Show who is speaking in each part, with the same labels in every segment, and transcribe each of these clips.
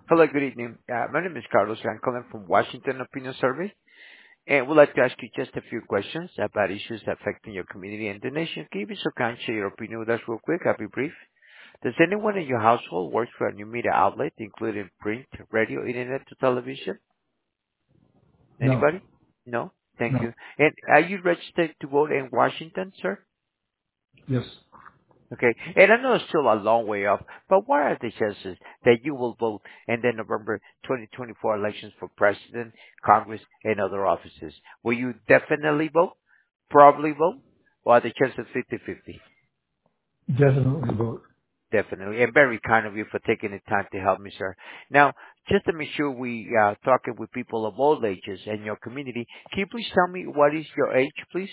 Speaker 1: Hello, good evening. My name is Carlos. I'm calling from Washington Opinion Survey, and would like to ask you just a few questions about issues affecting your community and the nation. Can you be so kind to share your opinion with us real quick? I'll be brief. Does anyone in your household work for a new media outlet, including print, radio, internet, to television?
Speaker 2: No,
Speaker 1: Anybody? No? Thank
Speaker 2: no,
Speaker 1: you. And are you registered to vote in Washington, sir?
Speaker 2: yes,
Speaker 1: Okay. And I know it's still a long way off, but what are the chances that you will vote in the November 2024 elections for president, Congress, and other offices? Will you definitely vote, probably vote, or are the chances 50-50?
Speaker 2: definitely vote.
Speaker 1: Definitely. And very kind of you for taking the time to help me, sir. Now, just to make sure we talking with people of all ages in your community, can you please tell me what is your age, please?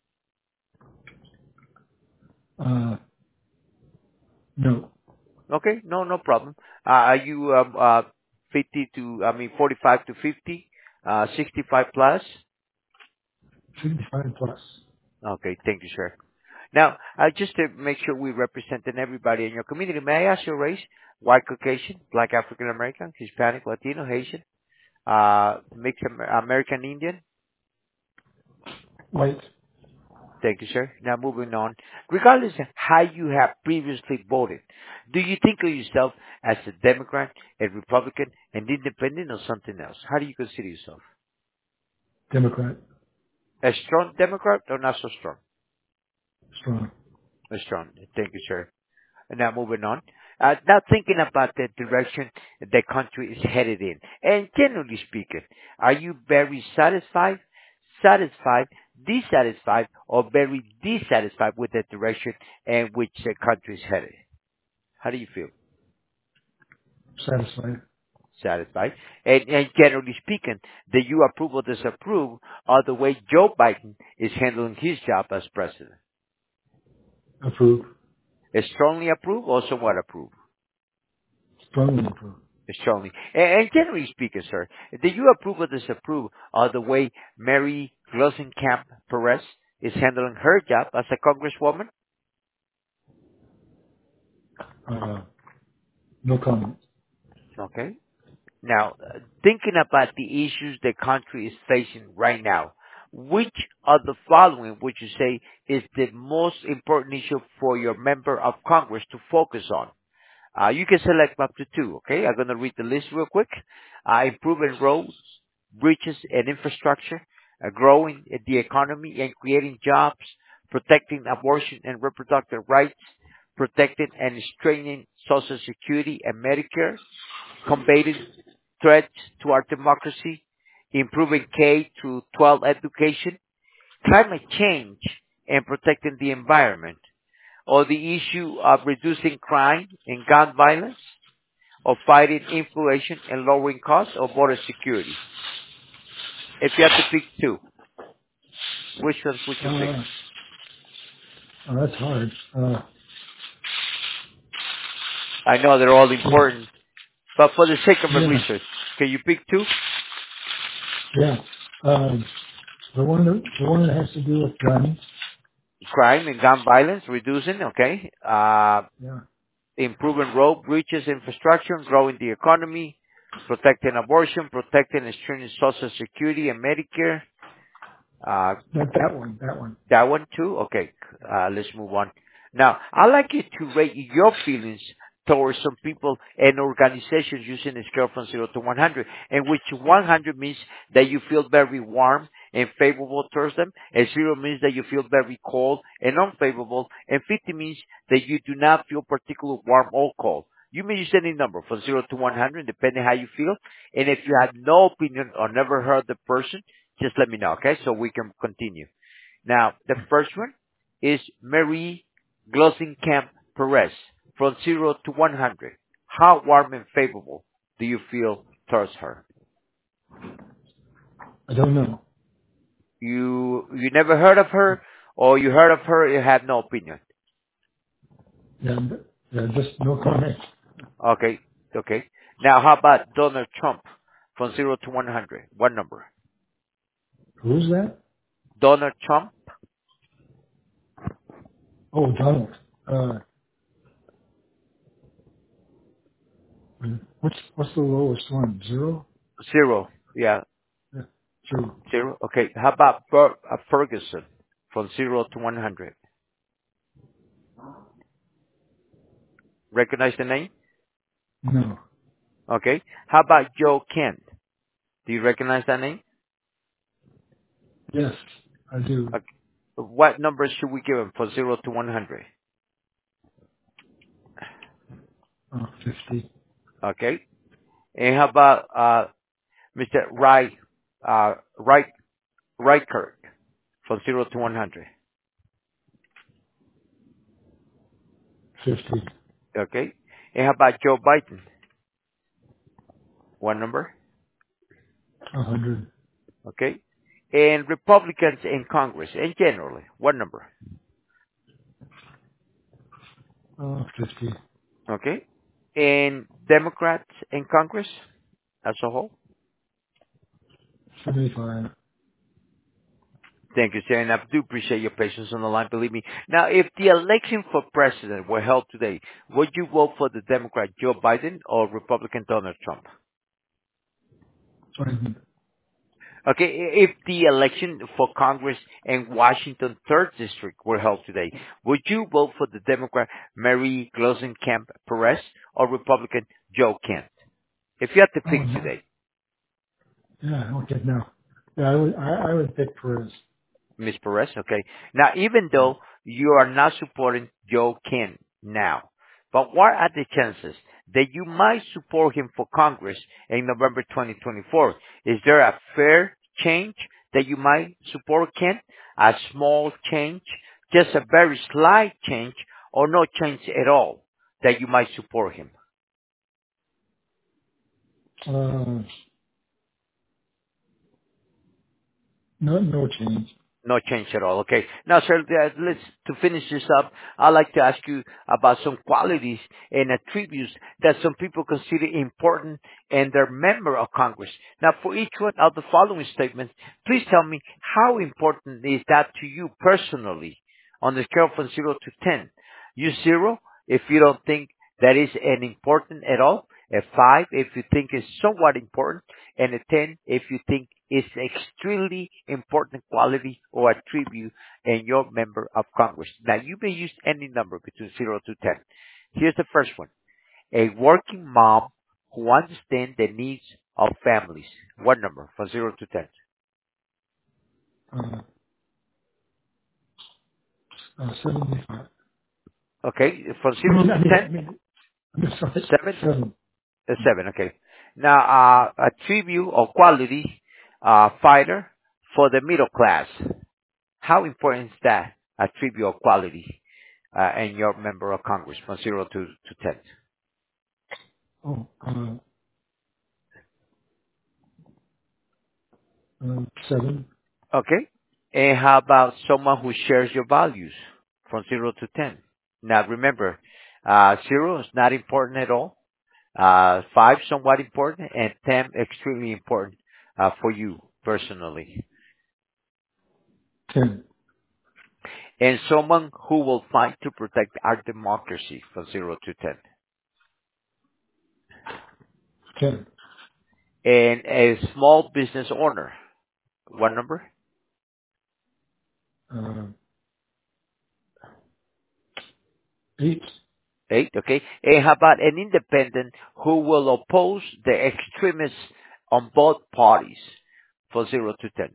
Speaker 2: Uh, no,
Speaker 1: Okay, no problem. Are you 45 to 50, 65 plus?
Speaker 2: 55 plus.
Speaker 1: Okay, thank you, sir. Now, just to make sure we representing everybody in your community, may I ask your race? White Caucasian, Black African American, Hispanic, Latino, Haitian, mixed American Indian?
Speaker 2: White,
Speaker 1: Thank you, sir. Now moving on. Regardless of how you have previously voted, do you think of yourself as a Democrat, a Republican, an independent, or something else? How do you consider yourself?
Speaker 2: Democrat,
Speaker 1: A strong Democrat or not so strong?
Speaker 2: strong.
Speaker 1: A strong. Thank you, sir. And now moving on. Now thinking about the direction the country is headed in, and generally speaking, are you very satisfied, dissatisfied, or very dissatisfied with the direction in which the country is headed? How do you feel?
Speaker 2: Satisfied.
Speaker 1: Satisfied. And generally speaking, do you approve or disapprove of the way Joe Biden is handling his job as president?
Speaker 2: Approve.
Speaker 1: Strongly approve or somewhat approve?
Speaker 2: Strongly approve.
Speaker 1: Strongly. And generally speaking, sir, do you approve or disapprove of the way Mary Gluesenkamp Perez is handling her job as a congresswoman?
Speaker 2: Uh, no comment.
Speaker 1: Okay. Now, thinking about the issues the country is facing right now, which of the following would you say is the most important issue for your member of Congress to focus on? You can select up to two, okay? I'm going to read the list real quick. Improving roads, bridges, and infrastructure, growing the economy and creating jobs, protecting abortion and reproductive rights, protecting and strengthening Social Security and Medicare, combating threats to our democracy, improving K to 12 education, climate change, and protecting the environment, or the issue of reducing crime and gun violence, or fighting inflation and lowering costs, or border security. If you have to pick two, which ones would you pick?
Speaker 2: Uh, that's hard.
Speaker 1: I know they're all
Speaker 2: Yeah,
Speaker 1: important, but for the sake of a
Speaker 2: yeah,
Speaker 1: research, can you pick two?
Speaker 2: yeah. The one that has to do with guns.
Speaker 1: Crime and gun violence, reducing, okay?
Speaker 2: Yeah,
Speaker 1: Improving road, bridges, infrastructure, growing the economy, protecting abortion, protecting and strengthening Social Security and Medicare. Uh,
Speaker 2: that one.
Speaker 1: that one too? Okay, let's move on. Now, I'd like you to rate your feelings towards some people and organizations using a scale from 0 to 100, in which 100 means that you feel very warm and favorable towards them, and 0 means that you feel very cold and unfavorable, and 50 means that you do not feel particularly warm or cold. You may use any number from 0 to 100, depending how you feel, and if you have no opinion or never heard the person, just let me know, okay, so we can continue. Now, the first one is Marie Gluesenkamp Perez from 0 to 100. How warm and favorable do you feel towards her?
Speaker 2: I don't know.
Speaker 1: You never heard of her, or you heard of her, you have no opinion.
Speaker 2: Yeah, just no comment.
Speaker 1: Okay, okay. Now, how about Donald Trump from 0 to 100? What number?
Speaker 2: Who's that?
Speaker 1: Donald Trump,
Speaker 2: Oh, Donald. What's the lowest one? Zero?
Speaker 1: Zero. Yeah,
Speaker 2: Yeah. Zero.
Speaker 1: zero. Okay. How about Ferguson from 0 to 100? Recognize the name?
Speaker 2: No.
Speaker 1: Okay. How about Joe Kent? Do you recognize that name?
Speaker 2: Yes, I do.
Speaker 1: Okay. What numbers should we give him for 0 to 100?
Speaker 2: 50.
Speaker 1: Okay. And how about Mr. Uh, Right, Reichert from 0 to 100?
Speaker 2: 50.
Speaker 1: Okay. And how about Joe Biden? One number.
Speaker 2: 100.
Speaker 1: Okay. And Republicans in Congress, and generally, what number?
Speaker 2: 50.
Speaker 1: Okay. And Democrats in Congress as a whole?
Speaker 2: 75.
Speaker 1: Thank you, sir, and I do appreciate your patience on the line, believe me. Now, if the election for president were held today, would you vote for the Democrat Joe Biden or Republican Donald Trump?
Speaker 2: Biden.
Speaker 1: Okay, if the election for Congress in Washington 3rd District were held today, would you vote for the Democrat Mary Gluesenkamp Perez or Republican Joe Kent? If you had to
Speaker 2: Oh,
Speaker 1: pick
Speaker 2: no.
Speaker 1: today,
Speaker 2: Yeah, okay, no. Yeah, I would pick Perez.
Speaker 1: Ms. Perez, okay. Now, even
Speaker 2: Yeah.
Speaker 1: though you are not supporting Joe Kent now, but what are the chances that you might support him for Congress in November 2024? Is there a fair change that you might support Kent? A small change? Just a very slight change or no change at all that you might support him?
Speaker 2: Uh, no change.
Speaker 1: No change at all. Okay. Now, sir, let's to finish this up. I'd like to ask you about some qualities and attributes that some people consider important and they're member of Congress. Now, for each one of the following statements, please tell me how important is that to you personally on the scale from 0 to 10. You 0 if you don't think that is an important at all. A 5 if you think it's somewhat important, and a 10 if you think it's extremely important quality or attribute in your member of Congress. Now, you may use any number between 0 to 10. Here's the first one. A working mom who understands the needs of families. What number from 0 to 10?
Speaker 2: Uh, 75.
Speaker 1: Okay, from
Speaker 2: I
Speaker 1: 0
Speaker 2: mean,
Speaker 1: to 10,
Speaker 2: I'm sorry.
Speaker 1: 7?
Speaker 2: 7.
Speaker 1: 7, okay. Now, attribute or quality, fighter for the middle class. How important is that attribute or quality in your member of Congress from 0 to 10?
Speaker 2: Oh, 7.
Speaker 1: Okay. And how about someone who shares your values from 0 to 10? Now remember, 0 is not important at all. 5 somewhat important, and 10 extremely important for you personally.
Speaker 2: 10.
Speaker 1: And someone who will fight to protect our democracy from 0 to 10.
Speaker 2: 10.
Speaker 1: And a small business owner. What number?
Speaker 2: Uh, 8.
Speaker 1: 8, okay. And how about an independent who will oppose the extremists on both parties for 0 to 10?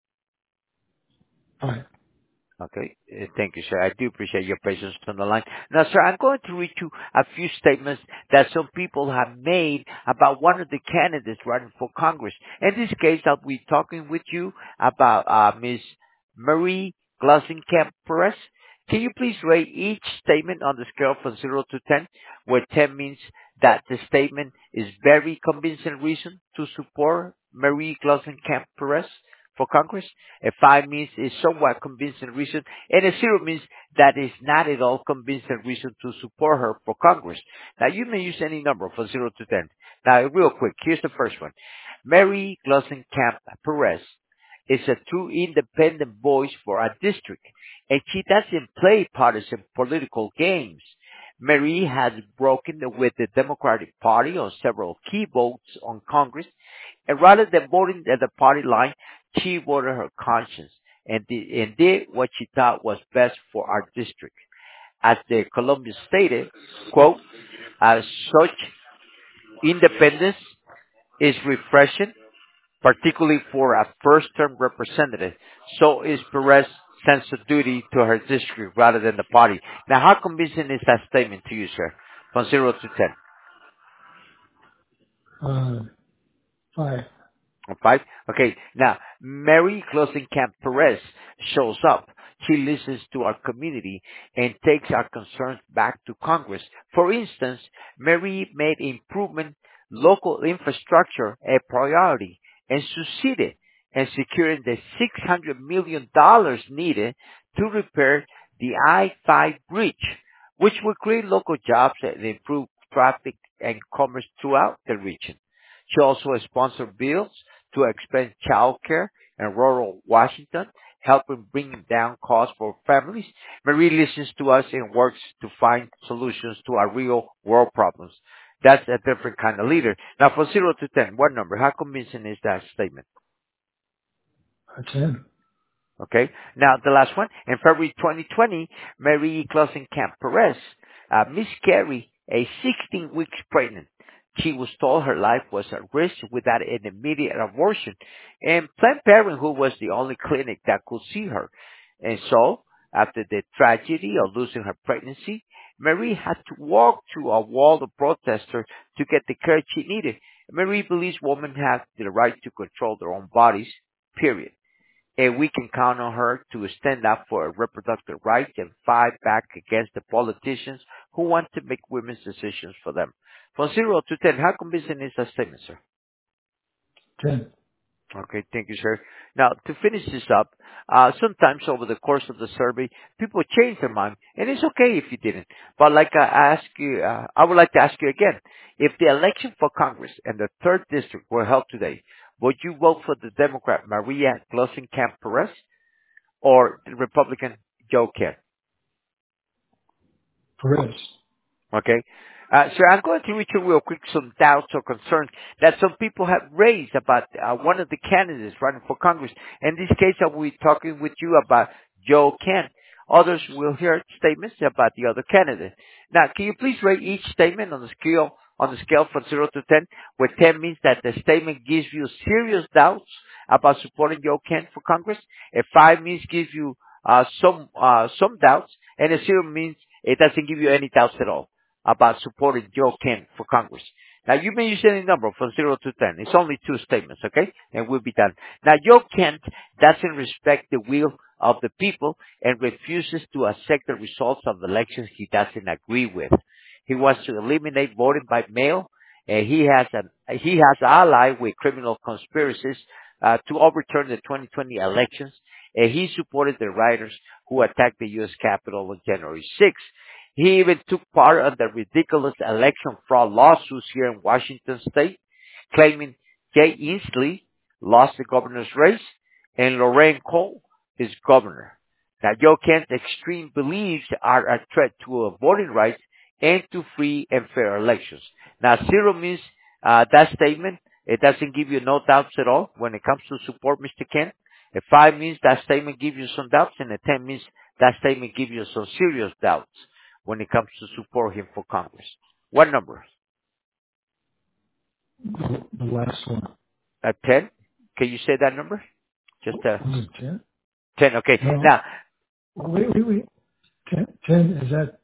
Speaker 2: 5.
Speaker 1: Okay. Thank you, sir. I do appreciate your patience on the line. Now, sir, I'm going to read you a few statements that some people have made about one of the candidates running for Congress. In this case, I'll be talking with you about Ms. Marie Gluesenkamp Perez. Can you please rate each statement on the scale from 0 to 10, where 10 means that the statement is very convincing reason to support Marie Gluesenkamp Perez for Congress? A 5 means is somewhat convincing reason, and a 0 means that is not at all convincing reason to support her for Congress. Now, you may use any number from 0 to 10. Now, real quick, here's the first one. Mary Gluesenkamp Perez is a true independent voice for a district, and she doesn't play partisan political games. Marie has broken with the Democratic Party on several key votes on Congress, and rather than voting at the party line, she voted her conscience and did what she thought was best for our district. As the Columbia stated, quote, as such, independence is refreshing, particularly for a first-term representative. So is Perez's sense of duty to her district rather than the party. Now, how convincing is that statement to you, sir? From 0 to 10.
Speaker 2: Uh, 5.
Speaker 1: Five. Okay. Now, Mary Closenkamp Perez shows up. She listens to our community and takes our concerns back to Congress. For instance, Mary made improvement local infrastructure a priority and succeeded in securing the $600 million needed to repair the I-5 bridge, which will create local jobs and improve traffic and commerce throughout the region. She also sponsored bills to expand childcare in rural Washington, helping bring down costs for families. Marie listens to us and works to find solutions to our real world problems. That's a different kind of leader. Now, from 0 to 10, what number? How convincing is that statement?
Speaker 2: 10.
Speaker 1: Okay. Now, the last one. In February 2020, Mary Closenkamp Perez miscarried a 16 weeks pregnant. She was told her life was at risk without an immediate abortion, and Planned Parenthood was the only clinic that could see her. And so, after the tragedy of losing her pregnancy, Mary had to walk through a wall of protesters to get the care she needed. Mary believes women have the right to control their own bodies, period, and we can count on her to stand up for reproductive rights and fight back against the politicians who want to make women's decisions for them. From 0 to 10, how convincing is that statement, sir?
Speaker 2: 10.
Speaker 1: Okay, thank you, sir. Now, to finish this up, sometimes over the course of the survey, people change their mind, and it's okay if you didn't. But like I would like to ask you again, if the election for Congress and the third district were held today, would you vote for the Democrat Maria Closenkamp Perez or the Republican Joe Kent?
Speaker 2: Perez.
Speaker 1: Okay. So I'm going to read you real quick some doubts or concerns that some people have raised about one of the candidates running for Congress. In this case, I will be talking with you about Joe Kent. Others will hear statements about the other candidate. Now, can you please rate each statement on the scale from 0 to 10, where 10 means that the statement gives you serious doubts about supporting Joe Kent for Congress, and 5 means gives you some doubts, and a 0 means it doesn't give you any doubts at all about supporting Joe Kent for Congress. Now, you may use any number from 0 to 10. It's only 2 statements, okay? And we'll be done. Now, Joe Kent doesn't respect the will of the people and refuses to accept the results of elections he doesn't agree with. He wants to eliminate voting by mail, and he has allied with criminal conspiracies to overturn the 2020 elections, and he supported the rioters who attacked the U.S. Capitol on January 6th. He even took part in the ridiculous election fraud lawsuits here in Washington state, claiming Jay Inslee lost the governor's race and Lorraine Cole is governor. Now, Joe Kent's extreme beliefs are a threat to voting rights and to free and fair elections. Now, 0 means that statement, it doesn't give you no doubts at all when it comes to support Mr. Kent. A 5 means that statement gives you some doubts, and a 10 means that statement gives you some serious doubts when it comes to support him for Congress. What number?
Speaker 2: The last one.
Speaker 1: A 10? Can you say that number? Just
Speaker 2: Was it 10?
Speaker 1: 10, okay.
Speaker 2: No.
Speaker 1: Now,
Speaker 2: Wait. 10, is that,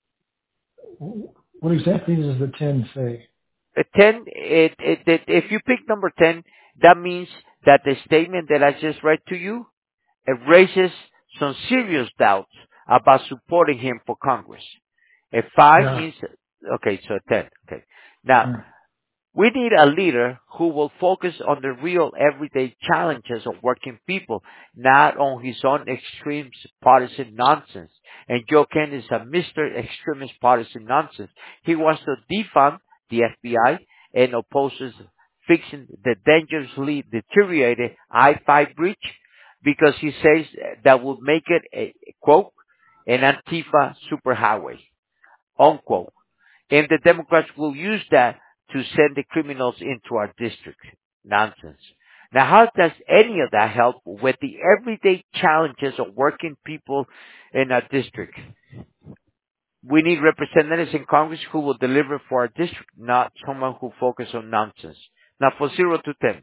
Speaker 2: what exactly does the 10 say?
Speaker 1: a 10, if you pick number 10, that means that the statement that I just read to you, it raises some serious doubts about supporting him for Congress. A 5
Speaker 2: Yeah.
Speaker 1: means, okay, so 10, okay. Now,
Speaker 2: Yeah.
Speaker 1: we need a leader who will focus on the real everyday challenges of working people, not on his own extreme partisan nonsense. And Joe Kent is a Mr. Extremist Partisan Nonsense. He wants to defund the FBI and opposes fixing the dangerously deteriorated I-5 bridge because he says that will make it a, quote, an Antifa superhighway. unquote. And the Democrats will use that to send the criminals into our district. Nonsense. Now, how does any of that help with the everyday challenges of working people in our district? We need representatives in Congress who will deliver for our district, not someone who focuses on nonsense. Now, for 0 to 10.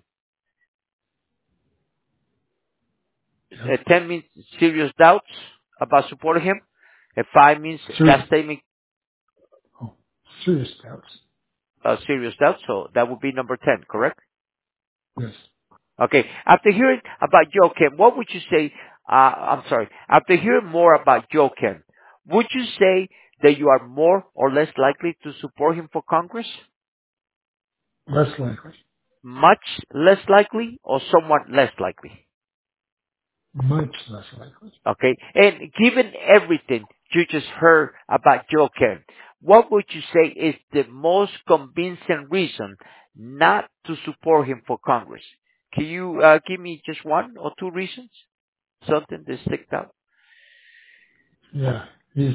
Speaker 2: Yeah.
Speaker 1: 10 means serious doubts about supporting him. 5 means
Speaker 2: Serious.
Speaker 1: that statement,
Speaker 2: Oh, serious doubts.
Speaker 1: serious doubts. So that would be number 10, correct?
Speaker 2: Yes.
Speaker 1: Okay. After hearing about Joachim, what would you say? After hearing more about Joachim, would you say that you are more or less likely to support him for Congress?
Speaker 2: Less likely.
Speaker 1: Much less likely or somewhat less likely?
Speaker 2: Much less likely.
Speaker 1: Okay. And given everything you just heard about Joachim, what would you say is the most convincing reason not to support him for Congress? Can you give me just one or two reasons? Something that sticks out?
Speaker 2: Yeah. He's,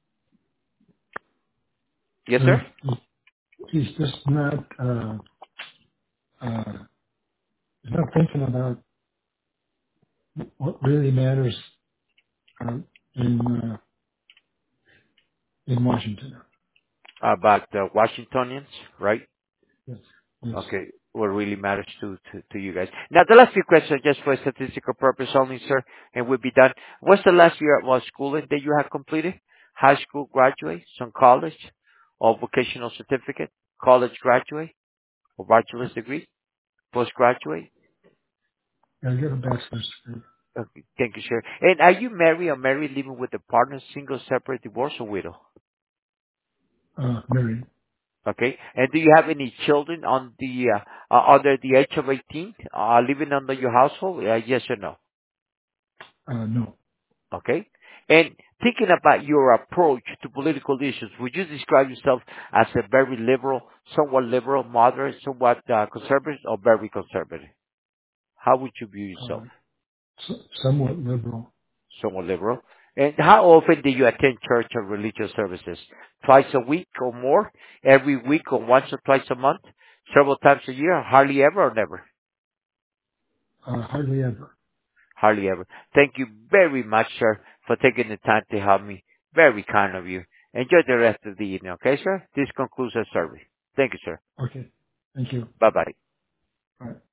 Speaker 1: Yes,
Speaker 2: uh,
Speaker 1: sir?
Speaker 2: he's just not, he's not thinking about what really matters, uh, in, uh, in Washington.
Speaker 1: About the Washingtonians, right?
Speaker 2: Yes. Yes.
Speaker 1: Okay. What really matters to you guys. Now, the last few questions just for statistical purpose only, sir, and we'll be done. What's the last year of schooling that you have completed? High school graduate, some college, or vocational certificate, college graduate, or bachelor's degree, postgraduate?
Speaker 2: I get a bachelor's degree.
Speaker 1: Okay, thank you, sir. And are you married or married, living with a partner, single, separate, divorced, or widow?
Speaker 2: Married.
Speaker 1: Okay. And do you have any children under the age of 18, living under your household? Yes or no?
Speaker 2: No.
Speaker 1: Okay. And thinking about your approach to political issues, would you describe yourself as a very liberal, somewhat liberal, moderate, somewhat conservative, or very conservative? How would you view yourself?
Speaker 2: Uh, somewhat liberal.
Speaker 1: Somewhat liberal. And how often do you attend church or religious services? Twice a week or more? Every week or once or twice a month? Several times a year? Hardly ever or never?
Speaker 2: Hardly ever.
Speaker 1: Hardly ever. Thank you very much, sir, for taking the time to help me. Very kind of you. Enjoy the rest of the evening, okay, sir? This concludes our survey. Thank you, sir.
Speaker 2: Okay. Thank you.
Speaker 1: Bye-bye.
Speaker 2: Bye.